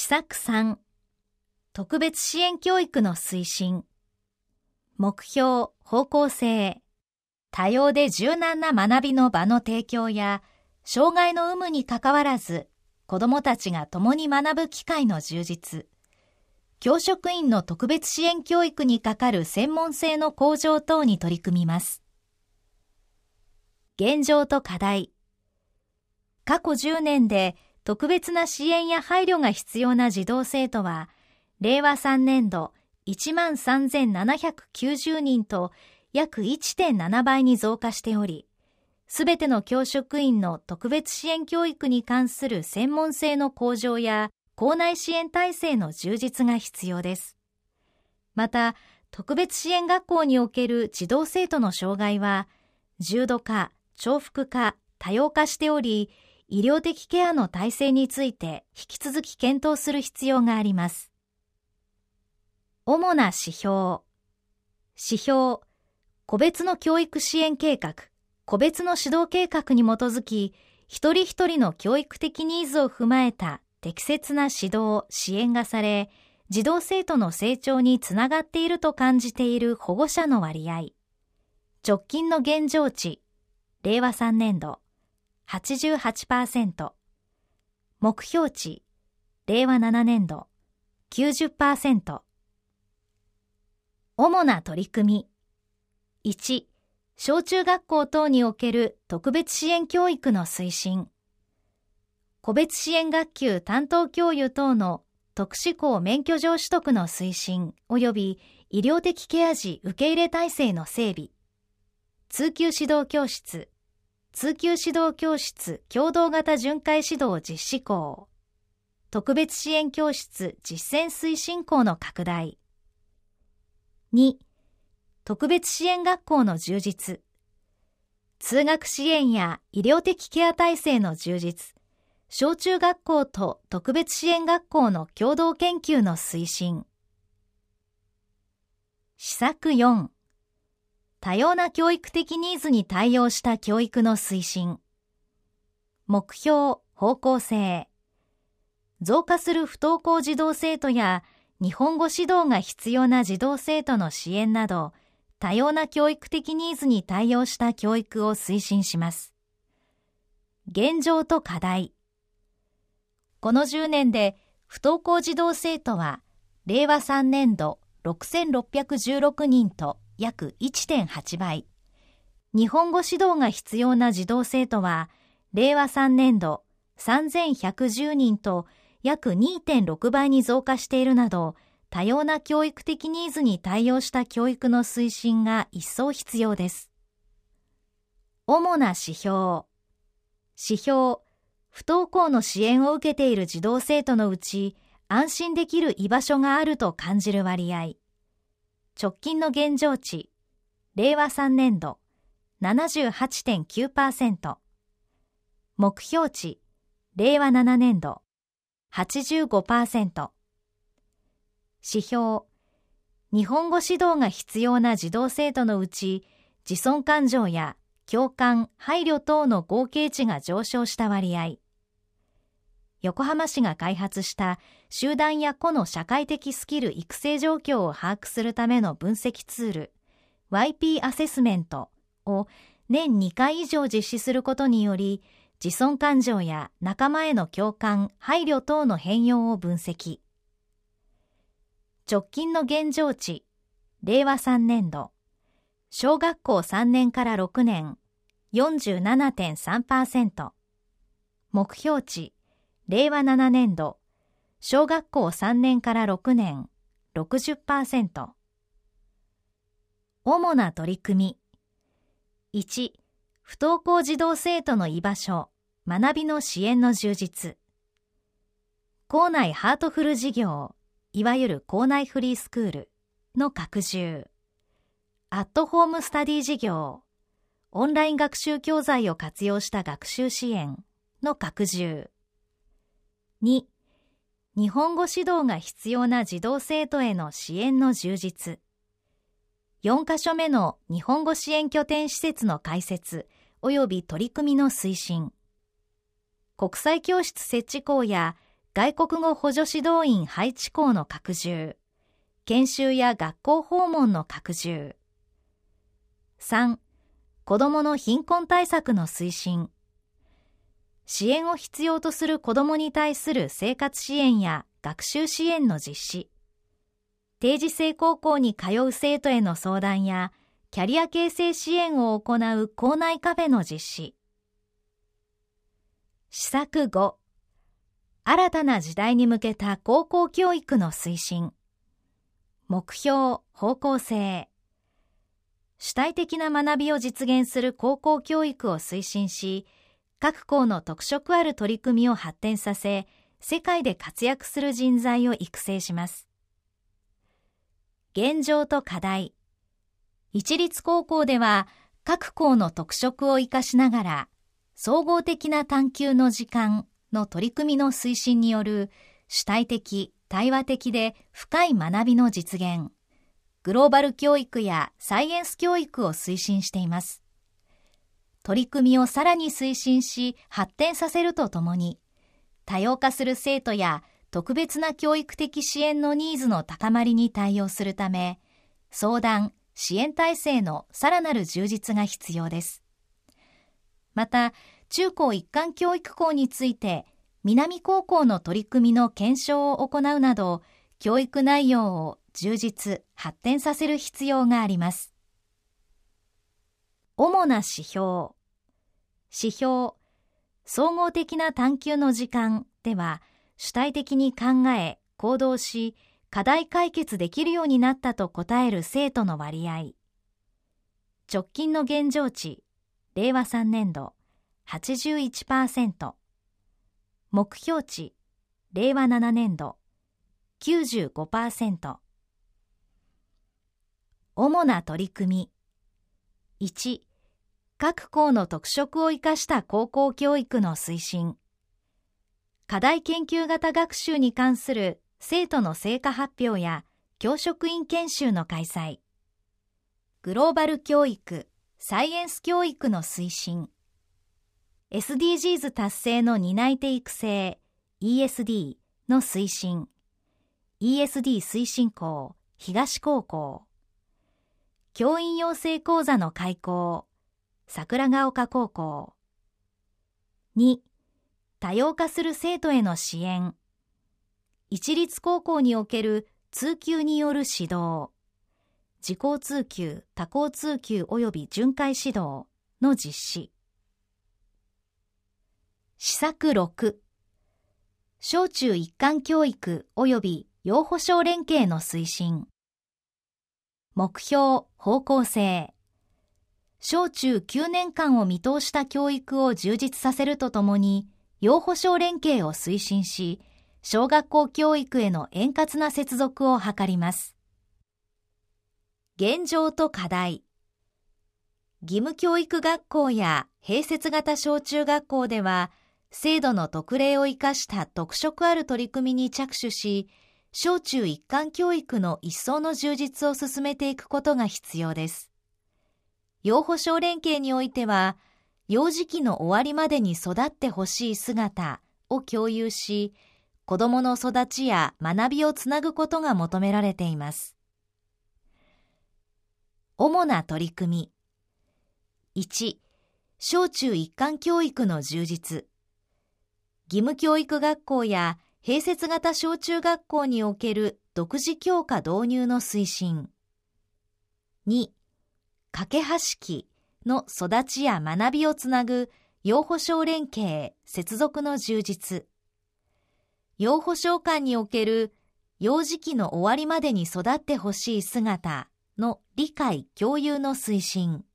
策3、特別支援教育の推進。目標・方向性。多様で柔軟な学びの場の提供や、障害の有無にかかわらず、子どもたちが共に学ぶ機会の充実。教職員の特別支援教育にかかる専門性の向上等に取り組みます。現状と課題。過去10年で特別な支援や配慮が必要な児童生徒は、令和3年度13,790人と約 1.7 倍に増加しており、すべての教職員の特別支援教育に関する専門性の向上や校内支援体制の充実が必要です。また、特別支援学校における児童生徒の障害は、重度化、重複化、多様化しており、医療的ケアの体制について引き続き検討する必要があります。主な指標。指標、個別の教育支援計画、個別の指導計画に基づき、一人一人の教育的ニーズを踏まえた適切な指導・支援がされ、児童生徒の成長につながっていると感じている保護者の割合。直近の現状値、令和3年度、88%。目標値、令和7年度、90%。主な取り組み。1、小中学校等における特別支援教育の推進。個別支援学級担当教諭等の特殊校免許状取得の推進及び医療的ケア児受け入れ体制の整備。通級指導教室、通級指導教室共同型巡回指導実施校。特別支援教室実践推進校の拡大。2、特別支援学校の充実。通学支援や医療的ケア体制の充実。小中学校と特別支援学校の共同研究の推進。施策4、多様な教育的ニーズに対応した教育の推進。目標・方向性。増加する不登校児童生徒や日本語指導が必要な児童生徒の支援など、多様な教育的ニーズに対応した教育を推進します。現状と課題。この10年で不登校児童生徒は令和3年度6616人と約 1.8 倍。日本語指導が必要な児童生徒は令和3年度3110人と約 2.6 倍に増加しているなど、多様な教育的ニーズに対応した教育の推進が一層必要です。主な指標。指標、不登校の支援を受けている児童生徒のうち、安心できる居場所があると感じる割合。直近の現状値、令和3年度 78.9%。目標値、令和7年度 85%。指標、日本語指導が必要な児童生徒のうち、自尊感情や共感・配慮等の合計値が上昇した割合。横浜市が開発した集団や個の社会的スキル育成状況を把握するための分析ツール YP アセスメントを年2回以上実施することにより、自尊感情や仲間への共感・配慮等の変容を分析。直近の現状値、令和3年度、小学校3年から6年 47.3%。目標値、令和7年度、小学校3年から6年 60%。主な取り組み。1、不登校児童生徒の居場所、学びの支援の充実。校内ハートフル事業、いわゆる校内フリースクールの拡充。アットホームスタディ事業、オンライン学習教材を活用した学習支援の拡充。2、日本語指導が必要な児童生徒への支援の充実。4カ所目の日本語支援拠点施設の開設及び取り組みの推進。国際教室設置校や外国語補助指導員配置校の拡充、研修や学校訪問の拡充。3、子どもの貧困対策の推進。支援を必要とする子どもに対する生活支援や学習支援の実施。定時制高校に通う生徒への相談やキャリア形成支援を行う校内カフェの実施。施策5、新たな時代に向けた高校教育の推進。目標・方向性。主体的な学びを実現する高校教育を推進し、各校の特色ある取り組みを発展させ、世界で活躍する人材を育成します。現状と課題。一律高校では、各校の特色を生かしながら、総合的な探究の時間の取り組みの推進による主体的、対話的で深い学びの実現、グローバル教育やサイエンス教育を推進しています。取り組みをさらに推進し発展させるとともに、多様化する生徒や特別な教育的支援のニーズの高まりに対応するため、相談・支援体制のさらなる充実が必要です。また、中高一貫教育校について、南高校の取り組みの検証を行うなど、教育内容を充実・発展させる必要があります。主な指標。指標、総合的な探究の時間では、主体的に考え、行動し、課題解決できるようになったと答える生徒の割合。直近の現状値、令和3年度、81%。目標値、令和7年度、95%。主な取り組み。1、各校の特色を生かした高校教育の推進。課題研究型学習に関する生徒の成果発表や教職員研修の開催。グローバル教育、サイエンス教育の推進。SDGs 達成の担い手育成 ESD の推進。ESD 推進校東高校。教員養成講座の開講桜ヶ丘高校。2、多様化する生徒への支援。一律高校における通級による指導。自校通級、他校通級及び巡回指導の実施。施策6、小中一貫教育及び養護小連携の推進。目標・方向性。小中9年間を見通した教育を充実させるとともに、養護小連携を推進し、小学校教育への円滑な接続を図ります。現状と課題。義務教育学校や併設型小中学校では、制度の特例を生かした特色ある取り組みに着手し、小中一貫教育の一層の充実を進めていくことが必要です。養護小連携においては、幼児期の終わりまでに育ってほしい姿を共有し、子どもの育ちや学びをつなぐことが求められています。主な取り組み。1、小中一貫教育の充実。義務教育学校や併設型小中学校における独自教科導入の推進。2、架け橋期の育ちや学びをつなぐ養護小連携、接続の充実。養護小間における幼児期の終わりまでに育ってほしい姿の理解・共有の推進。